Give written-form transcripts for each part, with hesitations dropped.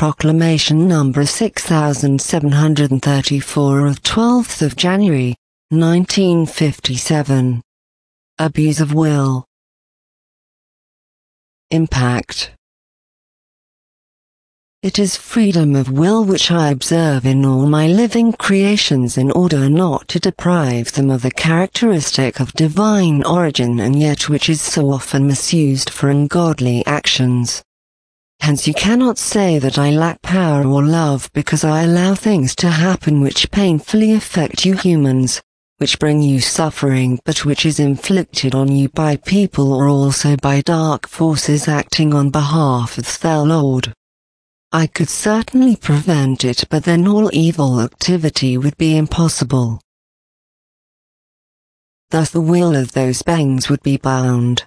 Proclamation number 6734 of 12th of January, 1957. Abuse of will. Impact. It is freedom of will which I observe in all my living creations in order not to deprive them of the characteristic of divine origin, and yet which is so often misused for ungodly actions. Hence you cannot say that I lack power or love because I allow things to happen which painfully affect you humans, which bring you suffering, but which is inflicted on you by people or also by dark forces acting on behalf of the Lord. I could certainly prevent it, but then all evil activity would be impossible. Thus the will of those beings would be bound.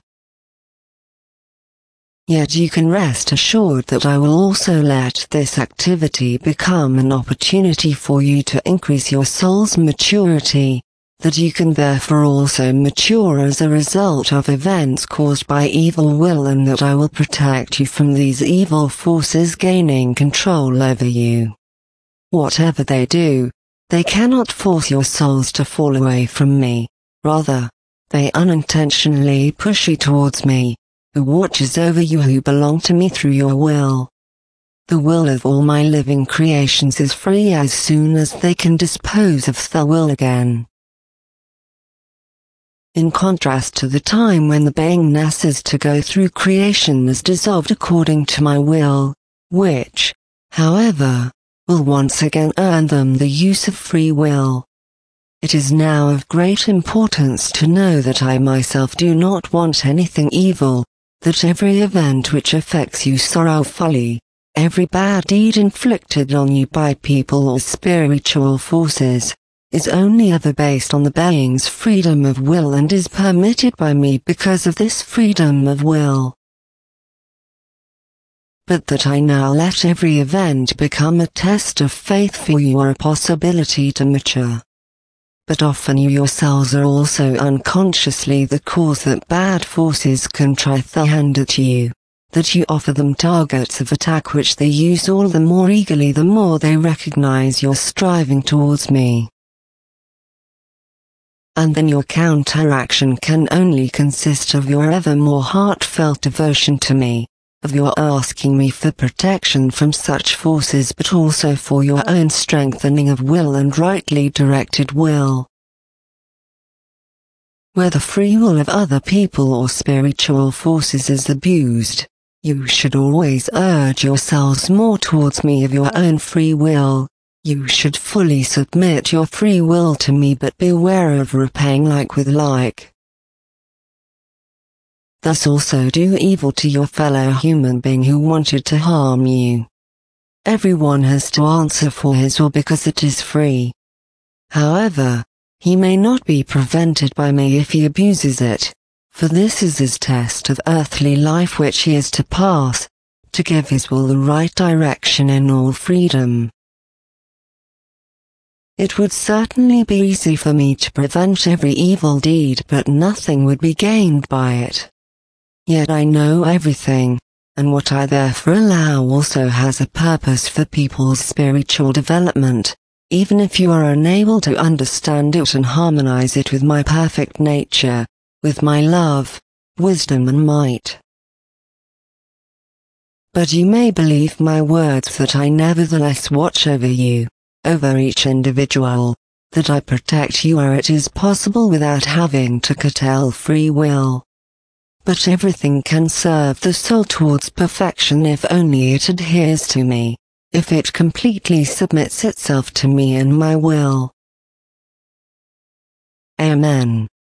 Yet you can rest assured that I will also let this activity become an opportunity for you to increase your soul's maturity, that you can therefore also mature as a result of events caused by evil will, and that I will protect you from these evil forces gaining control over you. Whatever they do, they cannot force your souls to fall away from me, rather, they unintentionally push you towards me, who watches over you, who belong to me through your will. The will of all my living creations is free as soon as they can dispose of the will again. In contrast to the time when the beingness is to go through creation is dissolved according to my will, which, however, will once again earn them the use of free will. It is now of great importance to know that I myself do not want anything evil, that every event which affects you sorrowfully, every bad deed inflicted on you by people or spiritual forces, is only ever based on the being's freedom of will and is permitted by me because of this freedom of will. But that I now let every event become a test of faith for you or a possibility to mature. But often you yourselves are also unconsciously the cause that bad forces can try their hand at you, that you offer them targets of attack which they use all the more eagerly the more they recognize your striving towards me. And then your counteraction can only consist of your ever more heartfelt devotion to me, of your asking me for protection from such forces, but also for your own strengthening of will and rightly directed will. Where the free will of other people or spiritual forces is abused, you should always urge yourselves more towards me of your own free will. You should fully submit your free will to me, but beware of repaying like with like. Thus also do evil to your fellow human being who wanted to harm you. Everyone has to answer for his will because it is free. However, he may not be prevented by me if he abuses it, for this is his test of earthly life which he is to pass, to give his will the right direction in all freedom. It would certainly be easy for me to prevent every evil deed, but nothing would be gained by it. Yet I know everything, and what I therefore allow also has a purpose for people's spiritual development, even if you are unable to understand it and harmonize it with my perfect nature, with my love, wisdom and might. But you may believe my words that I nevertheless watch over you, over each individual, that I protect you where it is possible without having to curtail free will. But everything can serve the soul towards perfection if only it adheres to me, if it completely submits itself to me and my will. Amen.